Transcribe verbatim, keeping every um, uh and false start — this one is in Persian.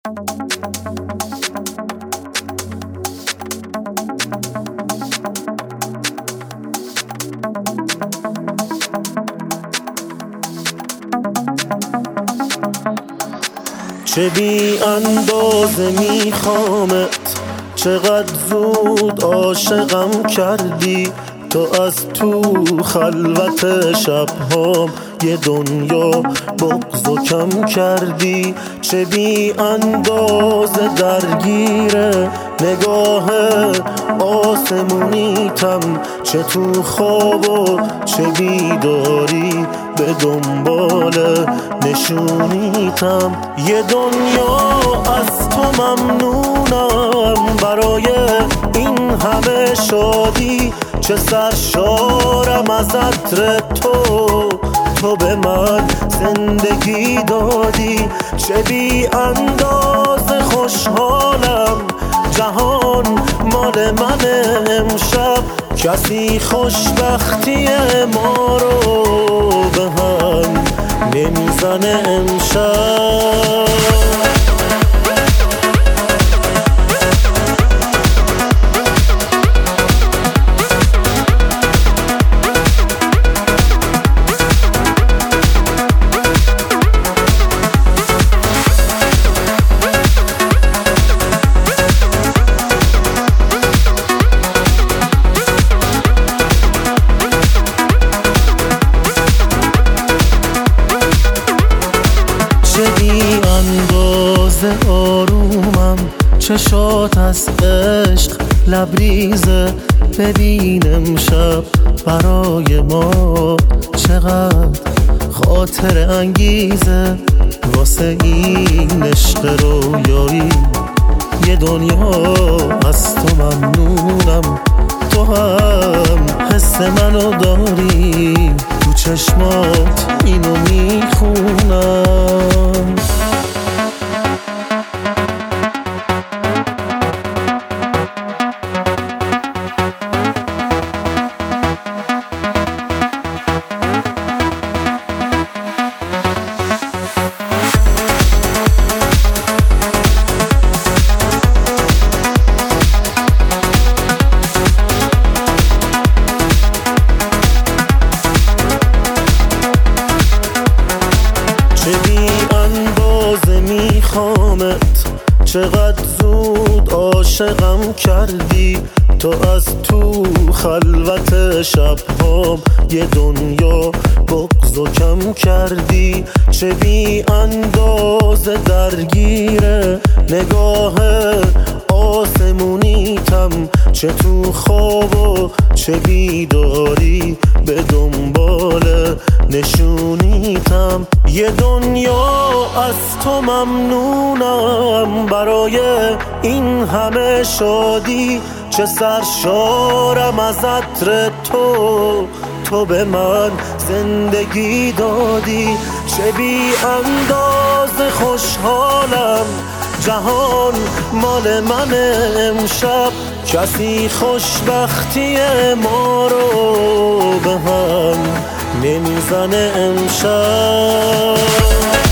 چه بی اندازه میخوامت، چقدر زود عاشقم کردی. تو از تو خلوت شبهام یه دنیا بغض و کم کردی. چه بی اندازه درگیره نگاه آسمونیتم، چه تو خواب و چه بیداری به دنبال نشونیتم. یه دنیا از تو ممنونم برای این همه شادی. چه سرشارم از عطر تو، تو به من زندگی دادی. چه بی اندازه خوشحالم، جهان مال من امشب. کسی خوشبختی ما رو به هم نمیزنه امشب. چه بی اندازه آرومم، چشات از عشق لبریزه. ببین امشب برای ما چقدر خاطر انگیزه. واسه این عشق رویایی یه دنیا از تو ممنونم. تو هم حس منو داری، تو چشمات اینو میخونم. چه بی اندازه میخوامت، چقدر زود عاشقم کردی. تو از تو خلوت شبهام یه دنیا بغض و کم کردی. چه بی اندازه درگیره نگاه آسمونیتم، چه تو خواب و چه بیداری به دنبال نشونیتم. یه دنیا از تو ممنونم برای این همه شادی. چه سرشارم از عطر تو، تو به من زندگی دادی. چه بی اندازه خوشحالم، جهان مال من امشب. کسی خوشبختی ما رو به هم نمیزنه امشب.